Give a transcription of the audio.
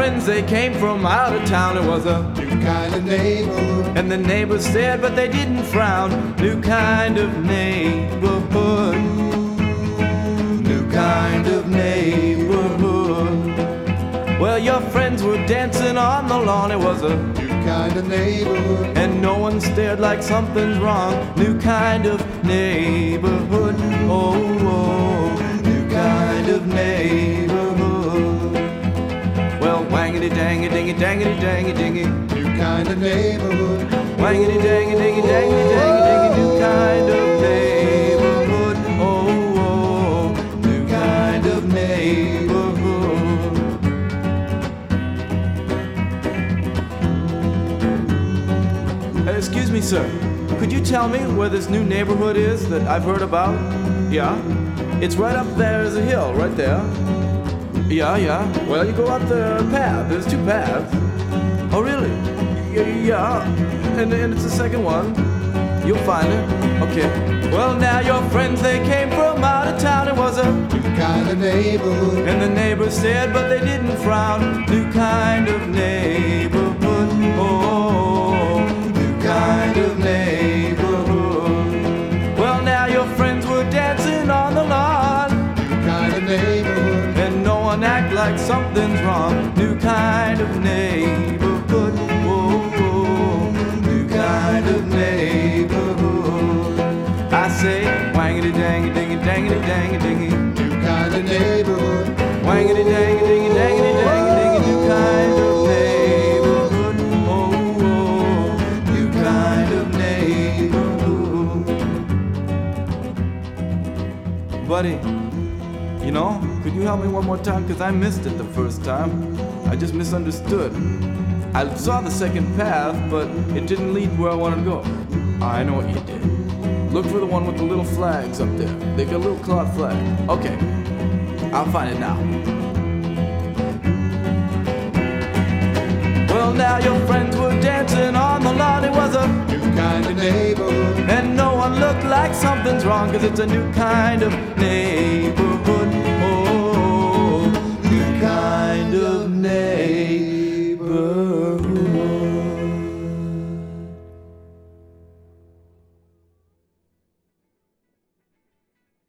friends, they came from out of town. It was a new kind of neighborhood. And the neighbors stared, but they didn't frown. New kind of neighborhood. New kind of neighborhood. Well, your friends were dancing on the lawn. It was a new kind of neighborhood. And no one stared like something's wrong. New kind of neighborhood. Oh, oh, new kind of neighborhood. Well, wangity dangy dingy dangity dangy dingy. New kind of neighborhood. Wangity dangy dingy dangity dangy dingy. New kind of neighborhood. Oh, oh, new kind of neighborhood. Excuse me, sir. Could you tell me where this new neighborhood is that I've heard about? Yeah? It's right up there. There's a hill right there. Yeah, yeah. Well, you go up the path. There's two paths. Oh, really? Yeah. And it's the second one. You'll find it. Okay. Well, now your friends, they came from out of town. It was a new kind of neighborhood. And the neighbors stared, but they didn't frown. New kind of neighborhood. Oh, new kind of neighborhood. Well, now your friends were dancing on the lawn. New kind of neighborhood. And no one act like something's wrong. New kind of neighborhood. Oh, oh, new kind of neighborhood. I say, wangity dangy dingy dangity dangy dingy. New kind of neighborhood. Wangity dangy dingy dangity dangy dingy. New kind of neighborhood. Oh, oh, new kind of neighborhood. Buddy, you know, could you help me one more time? Because I missed it the first time. I just misunderstood. I saw the second path, but it didn't lead where I wanted to go. I know what you did. Look for the one with the little flags up there. They got a little cloth flag. Okay, I'll find it now. Well, now your friends were dancing on the lawn. It was a new kind of neighborhood. And no one looked like something's wrong, 'cause it's a new kind of neighborhood.